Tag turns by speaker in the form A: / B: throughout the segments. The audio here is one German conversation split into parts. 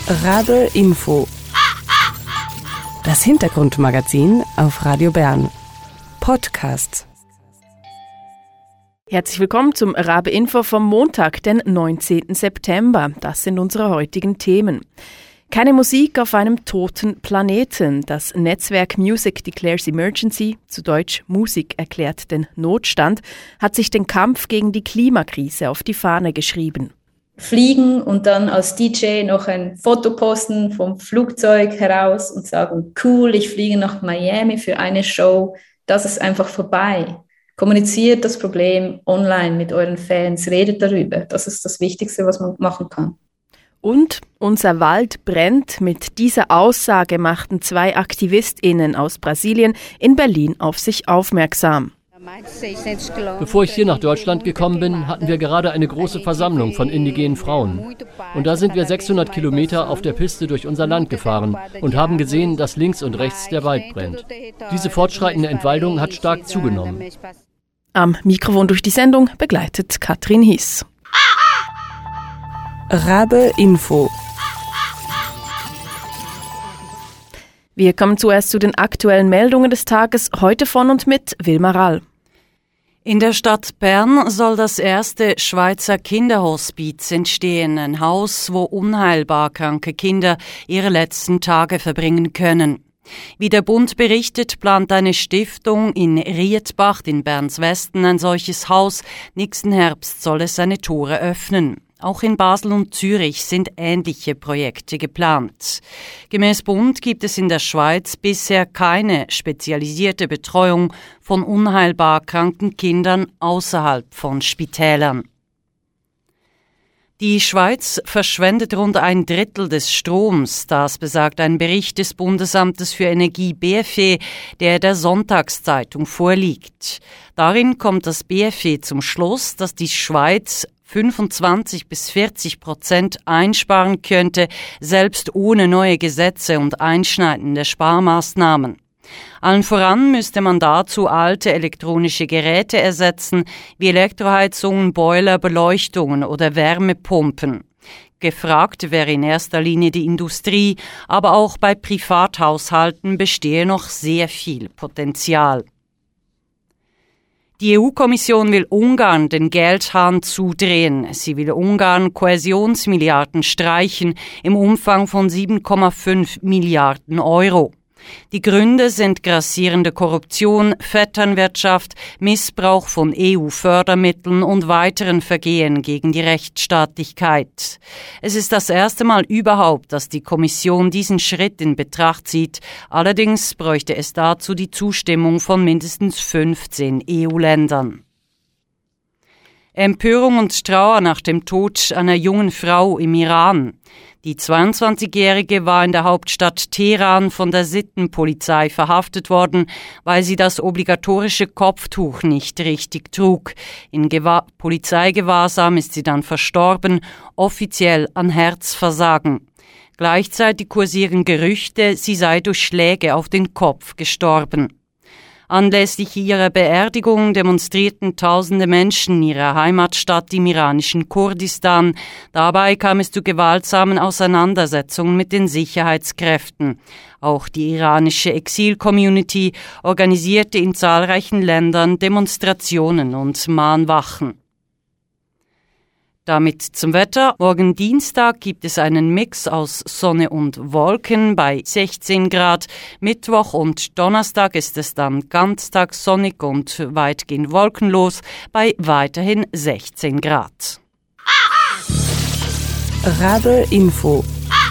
A: Rabe Info. Das Hintergrundmagazin auf Radio Bern. Podcast.
B: Herzlich willkommen zum Rabe Info vom Montag, den 19. September. Das sind unsere heutigen Themen. Keine Musik auf einem toten Planeten. Das Netzwerk Music Declares Emergency, zu Deutsch Musik erklärt den Notstand, hat sich den Kampf gegen die Klimakrise auf die Fahne geschrieben.
C: Fliegen und dann als DJ noch ein Foto posten vom Flugzeug heraus und sagen, cool, ich fliege nach Miami für eine Show, das ist einfach vorbei. Kommuniziert das Problem online mit euren Fans, redet darüber. Das ist das Wichtigste, was man machen kann.
B: Und unser Wald brennt. Mit dieser Aussage machten 2 AktivistInnen aus Brasilien in Berlin auf sich aufmerksam.
D: Bevor ich hier nach Deutschland gekommen bin, hatten wir gerade eine große Versammlung von indigenen Frauen. Und da sind wir 600 Kilometer auf der Piste durch unser Land gefahren und haben gesehen, dass links und rechts der Wald brennt. Diese fortschreitende Entwaldung hat stark zugenommen.
B: Am Mikrofon durch die Sendung begleitet Katrin Hiss.
A: Rabe Info.
B: Wir kommen zuerst zu den aktuellen Meldungen des Tages, heute von und mit Wilma Rall.
E: In der Stadt Bern soll das erste Schweizer Kinderhospiz entstehen, ein Haus, wo unheilbar kranke Kinder ihre letzten Tage verbringen können. Wie der Bund berichtet, plant eine Stiftung in Rietbach in Berns Westen ein solches Haus. Nächsten Herbst soll es seine Tore öffnen. Auch in Basel und Zürich sind ähnliche Projekte geplant. Gemäß Bund gibt es in der Schweiz bisher keine spezialisierte Betreuung von unheilbar kranken Kindern außerhalb von Spitälern. Die Schweiz verschwendet rund 1/3 des Stroms, das besagt ein Bericht des Bundesamtes für Energie BFE, der Sonntagszeitung vorliegt. Darin kommt das BFE zum Schluss, dass die Schweiz 25-40% einsparen könnte, selbst ohne neue Gesetze und einschneidende Sparmaßnahmen. Allen voran müsste man dazu alte elektronische Geräte ersetzen, wie Elektroheizungen, Boiler, Beleuchtungen oder Wärmepumpen. Gefragt wäre in erster Linie die Industrie, aber auch bei Privathaushalten bestehe noch sehr viel Potenzial. Die EU-Kommission will Ungarn den Geldhahn zudrehen. Sie will Ungarn Kohäsionsmilliarden streichen im Umfang von 7,5 Milliarden Euro. Die Gründe sind grassierende Korruption, Vetternwirtschaft, Missbrauch von EU-Fördermitteln und weiteren Vergehen gegen die Rechtsstaatlichkeit. Es ist das erste Mal überhaupt, dass die Kommission diesen Schritt in Betracht zieht. Allerdings bräuchte es dazu die Zustimmung von mindestens 15 EU-Ländern. Empörung und Trauer nach dem Tod einer jungen Frau im Iran. Die 22-Jährige war in der Hauptstadt Teheran von der Sittenpolizei verhaftet worden, weil sie das obligatorische Kopftuch nicht richtig trug. In Polizeigewahrsam ist sie dann verstorben, offiziell an Herzversagen. Gleichzeitig kursieren Gerüchte, sie sei durch Schläge auf den Kopf gestorben. Anlässlich ihrer Beerdigung demonstrierten tausende Menschen in ihrer Heimatstadt im iranischen Kurdistan. Dabei kam es zu gewaltsamen Auseinandersetzungen mit den Sicherheitskräften. Auch die iranische Exil-Community organisierte in zahlreichen Ländern Demonstrationen und Mahnwachen. Damit zum Wetter. Morgen Dienstag gibt es einen Mix aus Sonne und Wolken bei 16 Grad. Mittwoch und Donnerstag ist es dann ganztags sonnig und weitgehend wolkenlos bei weiterhin 16 Grad.
A: Rabe Info.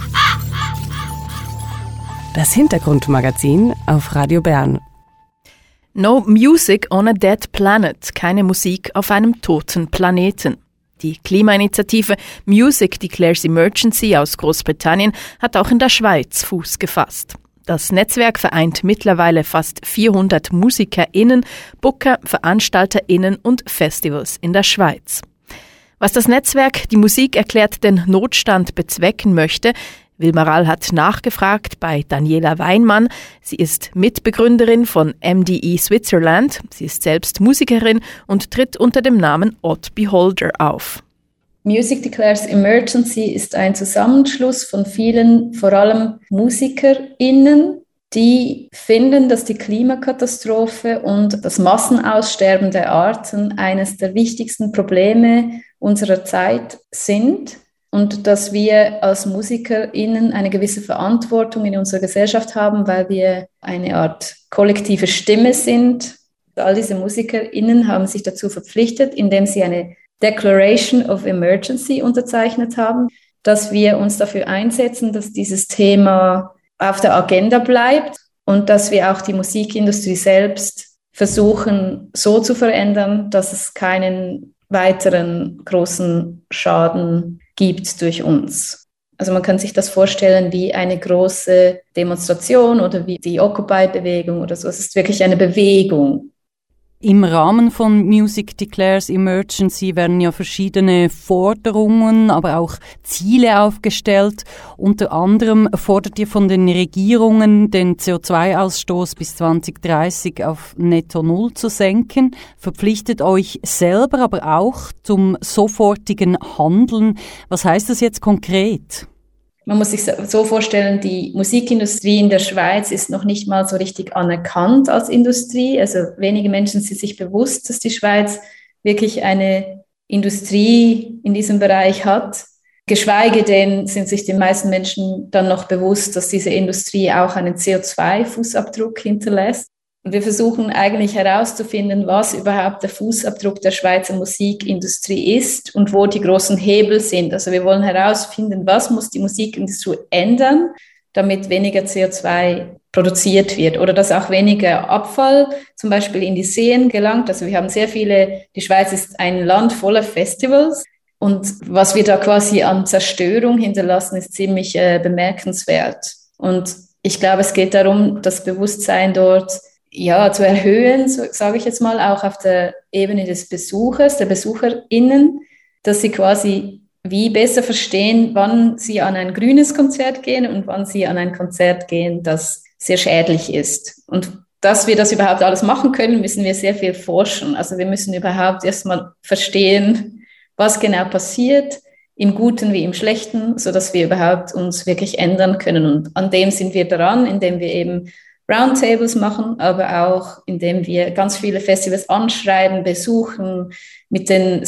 A: Das Hintergrundmagazin auf Radio Bern.
B: No music on a dead planet. Keine Musik auf einem toten Planeten. Die Klimainitiative Music Declares Emergency aus Großbritannien hat auch in der Schweiz Fuß gefasst. Das Netzwerk vereint mittlerweile fast 400 MusikerInnen, Booker, VeranstalterInnen und Festivals in der Schweiz. Was das Netzwerk Die Musik erklärt den Notstand bezwecken möchte, Wilma Rall hat nachgefragt bei Daniela Weinmann. Sie ist Mitbegründerin von MDE Switzerland. Sie ist selbst Musikerin und tritt unter dem Namen Odd Beholder auf.
C: Music Declares Emergency ist ein Zusammenschluss von vielen, vor allem MusikerInnen, die finden, dass die Klimakatastrophe und das Massenaussterben der Arten eines der wichtigsten Probleme unserer Zeit sind und dass wir als MusikerInnen eine gewisse Verantwortung in unserer Gesellschaft haben, weil wir eine Art kollektive Stimme sind. All diese MusikerInnen haben sich dazu verpflichtet, indem sie eine Declaration of Emergency unterzeichnet haben, dass wir uns dafür einsetzen, dass dieses Thema auf der Agenda bleibt und dass wir auch die Musikindustrie selbst versuchen so zu verändern, dass es keinen weiteren großen Schaden gibt durch uns. Also man kann sich das vorstellen wie eine große Demonstration oder wie die Occupy-Bewegung oder so. Es ist wirklich eine Bewegung.
E: Im Rahmen von Music Declares Emergency werden ja verschiedene Forderungen, aber auch Ziele aufgestellt. Unter anderem fordert ihr von den Regierungen, den CO2-Ausstoß bis 2030 auf Netto Null zu senken, verpflichtet euch selber aber auch zum sofortigen Handeln. Was heißt das jetzt konkret?
C: Man muss sich so vorstellen, die Musikindustrie in der Schweiz ist noch nicht mal so richtig anerkannt als Industrie. Also wenige Menschen sind sich bewusst, dass die Schweiz wirklich eine Industrie in diesem Bereich hat. Geschweige denn sind sich die meisten Menschen dann noch bewusst, dass diese Industrie auch einen CO2-Fußabdruck hinterlässt. Und wir versuchen eigentlich herauszufinden, was überhaupt der Fußabdruck der Schweizer Musikindustrie ist und wo die großen Hebel sind. Also wir wollen herausfinden, was muss die Musikindustrie ändern, damit weniger CO2 produziert wird oder dass auch weniger Abfall zum Beispiel in die Seen gelangt. Also wir haben sehr viele, die Schweiz ist ein Land voller Festivals und was wir da quasi an Zerstörung hinterlassen, ist ziemlich bemerkenswert. Und ich glaube, es geht darum, das Bewusstsein dort zu erhöhen, so sage ich jetzt mal, auch auf der Ebene des Besuchers, der BesucherInnen, dass sie quasi wie besser verstehen, wann sie an ein grünes Konzert gehen und wann sie an ein Konzert gehen, das sehr schädlich ist. Und dass wir das überhaupt alles machen können, müssen wir sehr viel forschen. Also wir müssen überhaupt erstmal verstehen, was genau passiert, im Guten wie im Schlechten, sodass wir überhaupt uns wirklich ändern können. Und an dem sind wir dran, indem wir eben Roundtables machen, aber auch indem wir ganz viele Festivals anschreiben, besuchen, mit den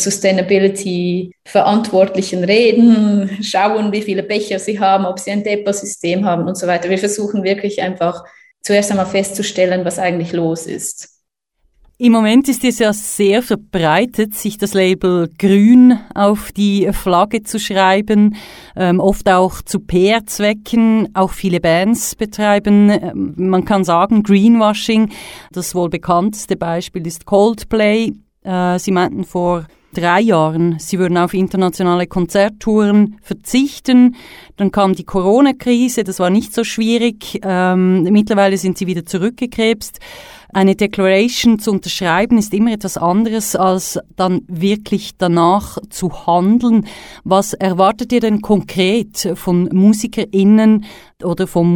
C: Sustainability-Verantwortlichen reden, schauen, wie viele Becher sie haben, ob sie ein Deposystem haben und so weiter. Wir versuchen wirklich einfach zuerst einmal festzustellen, was eigentlich los ist.
E: Im Moment ist es ja sehr verbreitet, sich das Label Grün auf die Flagge zu schreiben, oft auch zu PR-Zwecken. Auch viele Bands betreiben, man kann sagen, Greenwashing. Das wohl bekannteste Beispiel ist Coldplay. Sie meinten vor 3 Jahren, sie würden auf internationale Konzerttouren verzichten. Dann kam die Corona-Krise, das war nicht so schwierig. Mittlerweile sind sie wieder zurückgekrebst. Eine Declaration zu unterschreiben ist immer etwas anderes, als dann wirklich danach zu handeln. Was erwartet ihr denn konkret von MusikerInnen oder von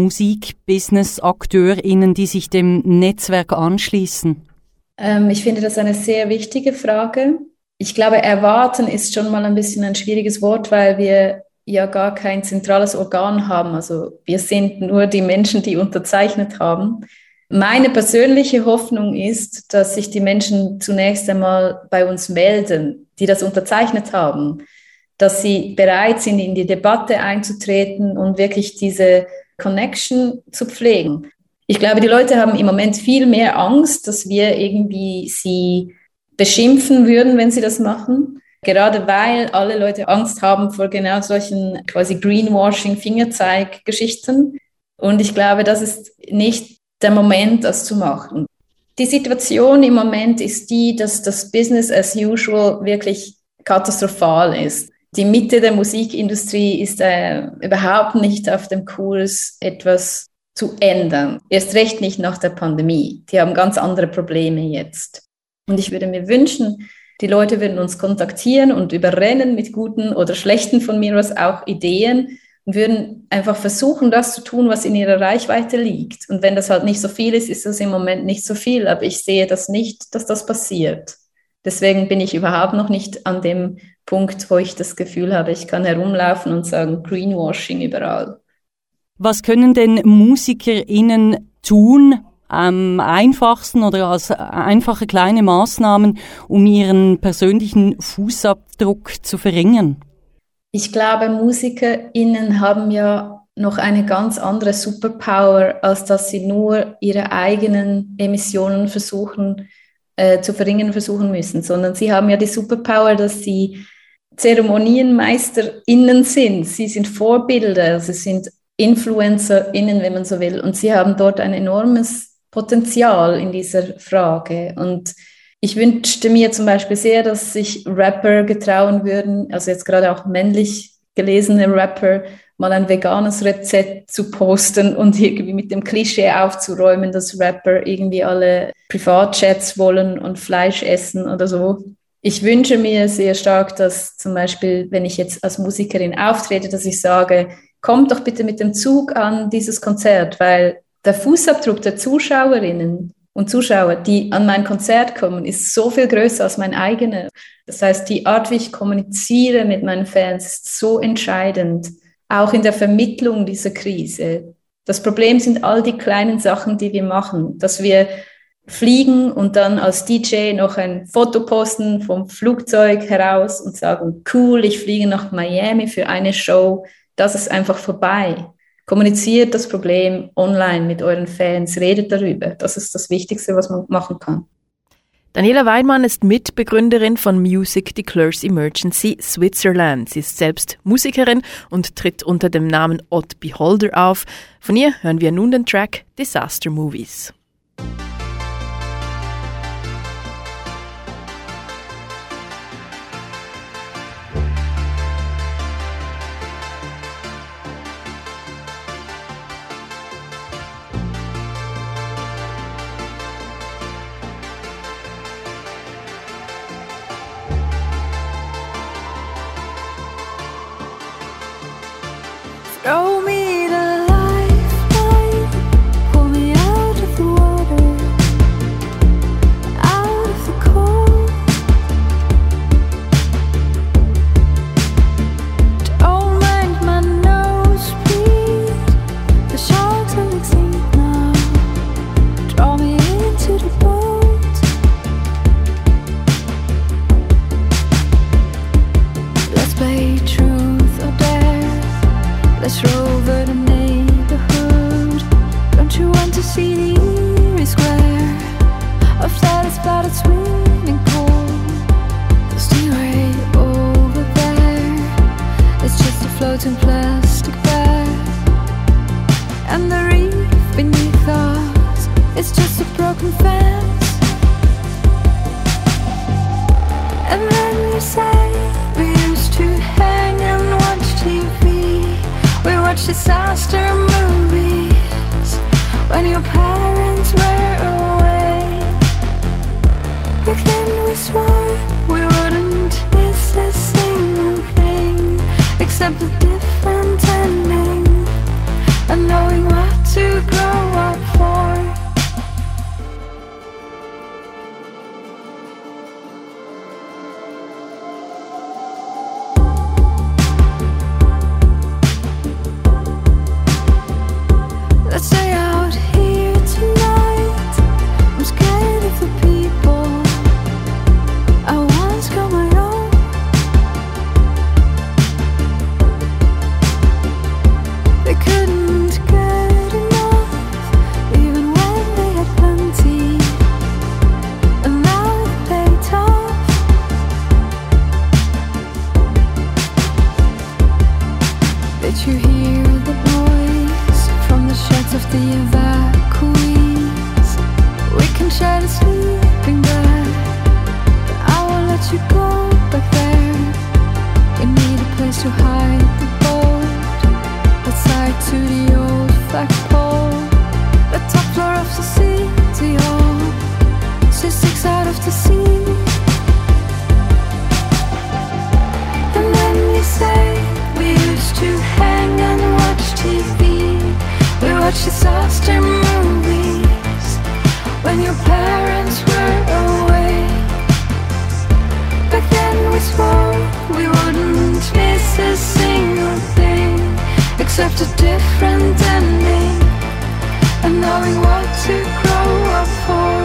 E: Musikbusiness-AkteurInnen, die sich dem Netzwerk anschließen?
C: Ich finde das eine sehr wichtige Frage. Ich glaube, erwarten ist schon mal ein bisschen ein schwieriges Wort, weil wir ja gar kein zentrales Organ haben. Also wir sind nur die Menschen, die unterzeichnet haben. Meine persönliche Hoffnung ist, dass sich die Menschen zunächst einmal bei uns melden, die das unterzeichnet haben, dass sie bereit sind, in die Debatte einzutreten und wirklich diese Connection zu pflegen. Ich glaube, die Leute haben im Moment viel mehr Angst, dass wir irgendwie sie beschimpfen würden, wenn sie das machen. Gerade weil alle Leute Angst haben vor genau solchen quasi Greenwashing-Fingerzeig-Geschichten. Und ich glaube, das ist nicht der Moment, das zu machen. Die Situation im Moment ist die, dass das Business as usual wirklich katastrophal ist. Die Mitte der Musikindustrie ist überhaupt nicht auf dem Kurs, etwas zu ändern. Erst recht nicht nach der Pandemie. Die haben ganz andere Probleme jetzt. Und ich würde mir wünschen, die Leute würden uns kontaktieren und überrennen mit guten oder schlechten von mir aus auch Ideen und würden einfach versuchen, das zu tun, was in ihrer Reichweite liegt. Und wenn das halt nicht so viel ist, ist das im Moment nicht so viel. Aber ich sehe das nicht, dass das passiert. Deswegen bin ich überhaupt noch nicht an dem Punkt, wo ich das Gefühl habe, ich kann herumlaufen und sagen, Greenwashing überall.
E: Was können denn MusikerInnen tun, am einfachsten oder als einfache kleine Maßnahmen, um ihren persönlichen Fußabdruck zu verringern?
C: Ich glaube, MusikerInnen haben ja noch eine ganz andere Superpower, als dass sie nur ihre eigenen Emissionen zu verringern versuchen müssen, sondern sie haben ja die Superpower, dass sie ZeremonienmeisterInnen sind. Sie sind Vorbilder, sie sind InfluencerInnen, wenn man so will, und sie haben dort ein enormes Potenzial in dieser Frage. Und ich wünschte mir zum Beispiel sehr, dass sich Rapper getrauen würden, also jetzt gerade auch männlich gelesene Rapper, mal ein veganes Rezept zu posten und irgendwie mit dem Klischee aufzuräumen, dass Rapper irgendwie alle Privatjets wollen und Fleisch essen oder so. Ich wünsche mir sehr stark, dass zum Beispiel, wenn ich jetzt als Musikerin auftrete, dass ich sage, kommt doch bitte mit dem Zug an dieses Konzert, weil der Fußabdruck der Zuschauerinnen und Zuschauer, die an mein Konzert kommen, ist so viel größer als mein eigener. Das heißt, die Art, wie ich kommuniziere mit meinen Fans, ist so entscheidend, auch in der Vermittlung dieser Krise. Das Problem sind all die kleinen Sachen, die wir machen, dass wir fliegen und dann als DJ noch ein Foto posten vom Flugzeug heraus und sagen, cool, ich fliege nach Miami für eine Show. Das ist einfach vorbei. Kommuniziert das Problem online mit euren Fans, redet darüber. Das ist das Wichtigste, was man machen kann.
B: Daniela Weinmann ist Mitbegründerin von Music Declares Emergency Switzerland. Sie ist selbst Musikerin und tritt unter dem Namen Odd Beholder auf. Von ihr hören wir nun den Track Disaster Movies.
F: Throw me the lifeline, pull me out of the water, out of the cold. Don't mind my nose, please. The sharks are extinct now. Draw me into the boat. Let's play truth or dare. Let's roll over the neighborhood. Don't you want to see the eerie square of that splattered swimming pool? The stingray over there, it's just a floating plastic bag. And the reef beneath us, it's just a broken fence. And then you say we used to hang and watch TV. We watched disaster movies when your parents were away. Back then we swore we wouldn't miss a single thing except a different ending and knowing what to grow up for. Let's stay out here tonight. I'm scared of the people I once called my own. They couldn't get enough, even when they had plenty. And now they play tough. Did you hear the noise from the sheds of the evacuees? We can share the sleeping bag, but I won't let you go back there. We need a place to hide the boat. Let's hide to the old flagpole, the top floor of the city hall, statistics out of the sea. And then you say we used to hang and watch TV. We watched disaster movies when your parents were away. swore we wouldn't miss a single thing, except a different ending, and knowing what to grow up for.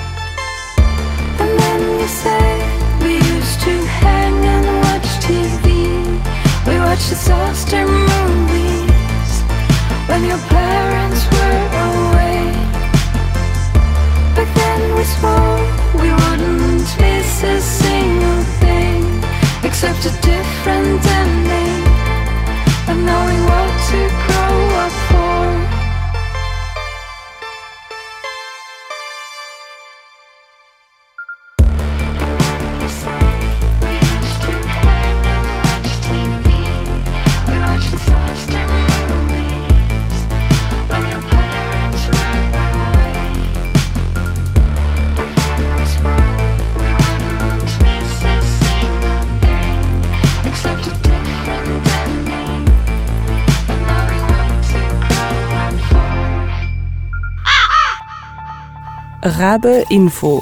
F: And then you say we used to hang and watch TV. We watched disaster movies when your parents were away. But then we swore we wouldn't miss a single thing, except a different ending, and knowing what to grow up for.
A: Rabe Info.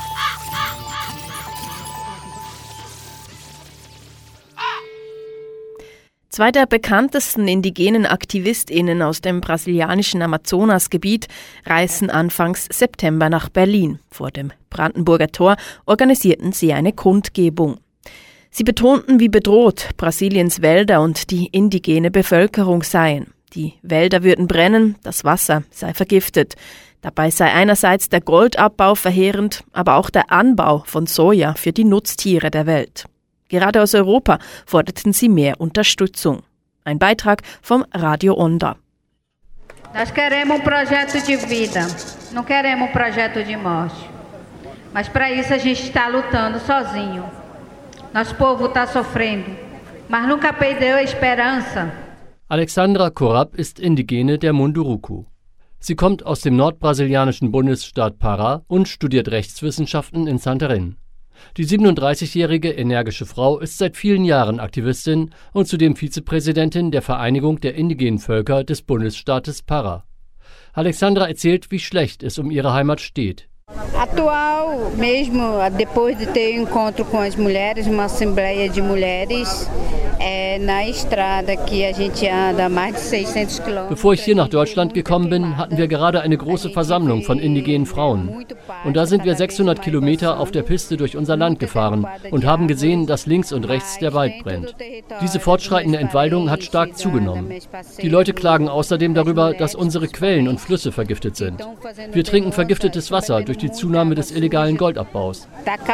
B: Zwei der bekanntesten indigenen AktivistInnen aus dem brasilianischen Amazonasgebiet reisen Anfangs September nach Berlin. Vor dem Brandenburger Tor organisierten sie eine Kundgebung. Sie betonten, wie bedroht Brasiliens Wälder und die indigene Bevölkerung seien. Die Wälder würden brennen, das Wasser sei vergiftet. Dabei sei einerseits der Goldabbau verheerend, aber auch der Anbau von Soja für die Nutztiere der Welt. Gerade aus Europa forderten sie mehr Unterstützung. Ein Beitrag vom Radio Onda.
G: Nós queremos projeto de vida, não queremos projeto de morte. Mas para isso a gente está lutando sozinho. Nosso povo está sofrendo, mas nunca perdeu a esperança.
D: Alexandra Corab ist Indigene der Munduruku. Sie kommt aus dem nordbrasilianischen Bundesstaat Pará und studiert Rechtswissenschaften in Santarém. Die 37-jährige energische Frau ist seit vielen Jahren Aktivistin und zudem Vizepräsidentin der Vereinigung der indigenen Völker des Bundesstaates Pará. Alexandra erzählt, wie schlecht es um ihre Heimat steht.
H: Atual, mesmo depois de ter encontro com as mulheres, uma assembleia de mulheres, na estrada que a gente anda mais de 600 Kilometer.
D: Bevor ich hier nach Deutschland gekommen bin, hatten wir gerade eine große Versammlung von indigenen Frauen. Und da sind wir 600 Kilometer auf der Piste durch unser Land gefahren und haben gesehen, dass links und rechts der Wald brennt. Diese fortschreitende Entwaldung hat stark zugenommen. Die Leute klagen außerdem darüber, dass unsere Quellen und Flüsse vergiftet sind. Wir trinken vergiftetes Wasser durch die Zunahme des illegalen Goldabbaus.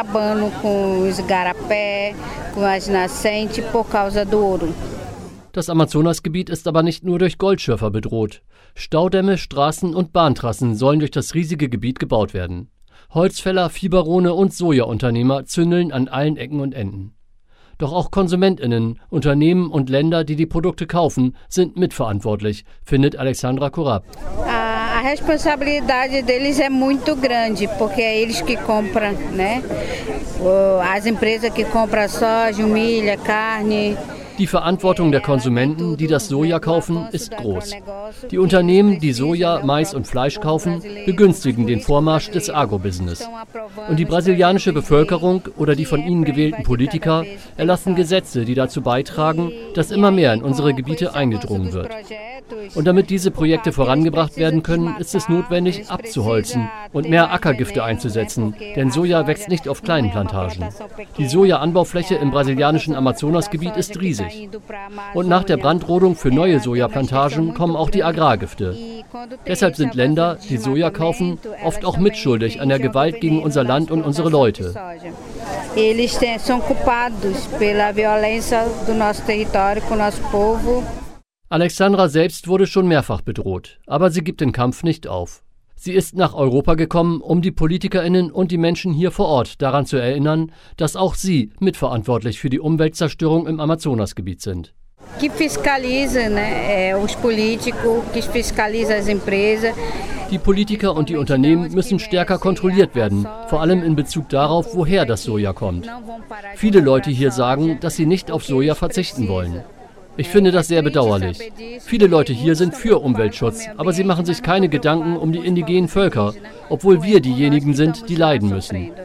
D: Das Amazonasgebiet ist aber nicht nur durch Goldschürfer bedroht. Staudämme, Straßen und Bahntrassen sollen durch das riesige Gebiet gebaut werden. Holzfäller, Viehbarone und Sojaunternehmer zündeln an allen Ecken und Enden. Doch auch KonsumentInnen, Unternehmen und Länder, die die Produkte kaufen, sind mitverantwortlich, findet Alexandra Corab.
H: A responsabilidade deles é muito grande, porque é eles que compram, né? As empresas que compram soja, milho, carne.
D: Die Verantwortung der Konsumenten, die das Soja kaufen, ist groß. Die Unternehmen, die Soja, Mais und Fleisch kaufen, begünstigen den Vormarsch des Agrobusiness. Und die brasilianische Bevölkerung oder die von ihnen gewählten Politiker erlassen Gesetze, die dazu beitragen, dass immer mehr in unsere Gebiete eingedrungen wird. Und damit diese Projekte vorangebracht werden können, ist es notwendig, abzuholzen und mehr Ackergifte einzusetzen, denn Soja wächst nicht auf kleinen Plantagen. Die Sojaanbaufläche im brasilianischen Amazonasgebiet ist riesig. Und nach der Brandrodung für neue Sojaplantagen kommen auch die Agrargifte. Deshalb sind Länder, die Soja kaufen, oft auch mitschuldig an der Gewalt gegen unser Land und unsere Leute.
H: Eles são culpados pela violência do nosso território com o nosso povo.
D: Alexandra selbst wurde schon mehrfach bedroht, aber sie gibt den Kampf nicht auf. Sie ist nach Europa gekommen, um die PolitikerInnen und die Menschen hier vor Ort daran zu erinnern, dass auch sie mitverantwortlich für die Umweltzerstörung im Amazonasgebiet sind.
H: Que fiscaliza, né, os políticos, que fiscaliza as empresas.
D: Die Politiker und die Unternehmen müssen stärker kontrolliert werden, vor allem in Bezug darauf, woher das Soja kommt. Viele Leute hier sagen, dass sie nicht auf Soja verzichten wollen. Ich finde das sehr bedauerlich. Viele Leute hier sind für Umweltschutz, aber sie machen sich keine Gedanken um die indigenen Völker, obwohl wir diejenigen sind, die leiden müssen.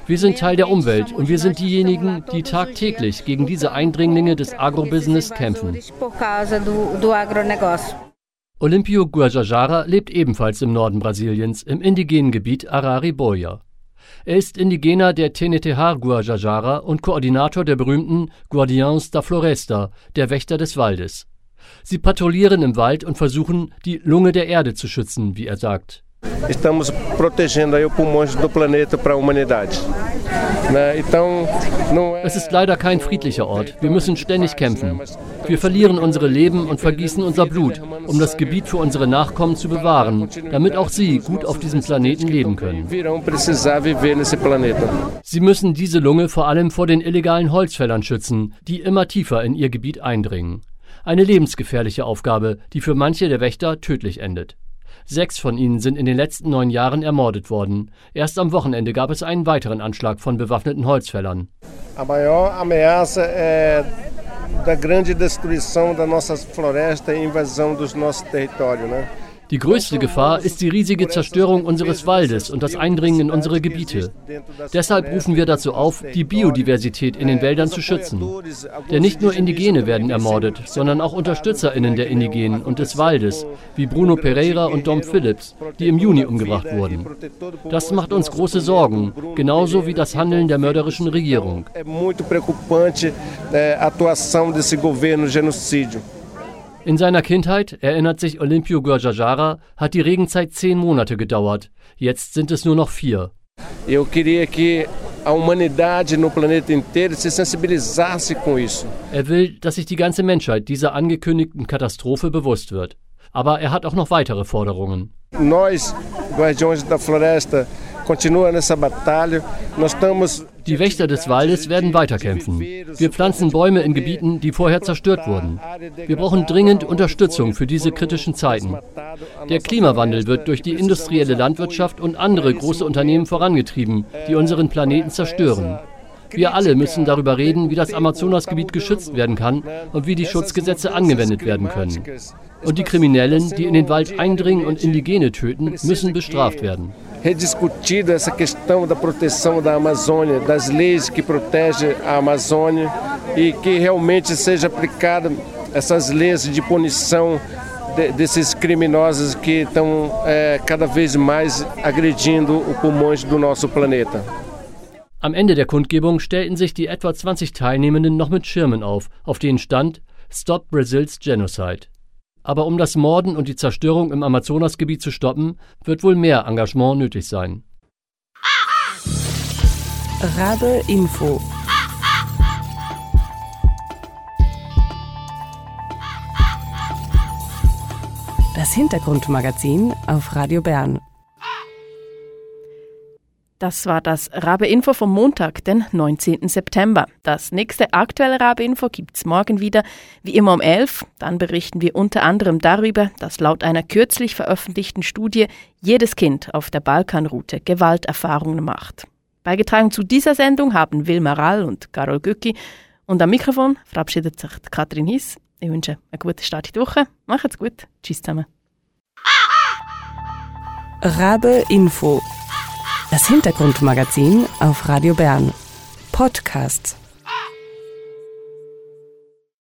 D: Wir sind Teil der Umwelt und wir sind diejenigen, die tagtäglich gegen diese Eindringlinge des Agrobusiness kämpfen. Olímpio Guajajara lebt ebenfalls im Norden Brasiliens, im indigenen Gebiet Arariboia. Er ist Indigener der Tenetehar Guajajara und Koordinator der berühmten Guardiães da Floresta, der Wächter des Waldes. Sie patrouillieren im Wald und versuchen, die Lunge der Erde zu schützen, wie er sagt.
I: Estamos protegendo aí os pulmões do planeta para a humanidade.
D: Es ist leider kein friedlicher Ort. Wir müssen ständig kämpfen. Wir verlieren unsere Leben und vergießen unser Blut, um das Gebiet für unsere Nachkommen zu bewahren, damit auch sie gut auf diesem Planeten leben können. Sie müssen diese Lunge vor allem vor den illegalen Holzfällern schützen, die immer tiefer in ihr Gebiet eindringen. Eine lebensgefährliche Aufgabe, die für manche der Wächter tödlich endet. 6 von ihnen sind in den letzten 9 Jahren ermordet worden. Erst am Wochenende gab es einen weiteren Anschlag von bewaffneten Holzfällern.
I: A maior ameaça é da grande destruição da nossa floresta e invasão dos nossos territórios, né?
D: Die größte Gefahr ist die riesige Zerstörung unseres Waldes und das Eindringen in unsere Gebiete. Deshalb rufen wir dazu auf, die Biodiversität in den Wäldern zu schützen. Denn nicht nur Indigene werden ermordet, sondern auch UnterstützerInnen der Indigenen und des Waldes, wie Bruno Pereira und Dom Phillips, die im Juni umgebracht wurden. Das macht uns große Sorgen, genauso wie das Handeln der mörderischen Regierung.
I: É muito preocupante a atuação desse governo genocídio.
D: In seiner Kindheit, erinnert sich Olímpio Guajajara, hat die Regenzeit 10 Monate gedauert. Jetzt sind es nur noch 4.
I: Eu queria que a humanidade no planeta inteiro se sensibilizasse com isso.
D: Er will, dass sich die ganze Menschheit dieser angekündigten Katastrophe bewusst wird. Aber er hat auch noch weitere Forderungen.
I: Nós, Guardiões da Floresta, continuam nessa batalha. Nós estamos
D: Die Wächter des Waldes werden weiterkämpfen. Wir pflanzen Bäume in Gebieten, die vorher zerstört wurden. Wir brauchen dringend Unterstützung für diese kritischen Zeiten. Der Klimawandel wird durch die industrielle Landwirtschaft und andere große Unternehmen vorangetrieben, die unseren Planeten zerstören. Wir alle müssen darüber reden, wie das Amazonasgebiet geschützt werden kann und wie die Schutzgesetze angewendet werden können. Und die Kriminellen, die in den Wald eindringen und Indigene töten, müssen bestraft werden.
I: Rediscutido essa questão da proteção da Amazônia, das leis que protegem a Amazônia e que realmente seja aplicada essas leis de punição desses criminosos que estão cada vez mais agredindo os pulmões do nosso planeta.
D: Am Ende der Kundgebung stellten sich die etwa 20 Teilnehmenden noch mit Schirmen auf denen stand Stop Brazil's Genocide. Aber um das Morden und die Zerstörung im Amazonasgebiet zu stoppen, wird wohl mehr Engagement nötig sein.
A: Rabe Info. Das Hintergrundmagazin auf Radio Bern.
B: Das war das Rabe-Info vom Montag, den 19. September. Das nächste aktuelle Rabe-Info gibt's morgen wieder, wie immer um 11. Dann berichten wir unter anderem darüber, dass laut einer kürzlich veröffentlichten Studie jedes Kind auf der Balkanroute Gewalterfahrungen macht. Beigetragen zu dieser Sendung haben Wilma Rall und Carol Gücki. Und am Mikrofon verabschiedet sich Katrin Hiss. Ich wünsche eine gute Start in die Woche. Macht's gut. Tschüss zusammen.
A: Rabe-Info. Das Hintergrundmagazin auf Radio Bern. Podcasts.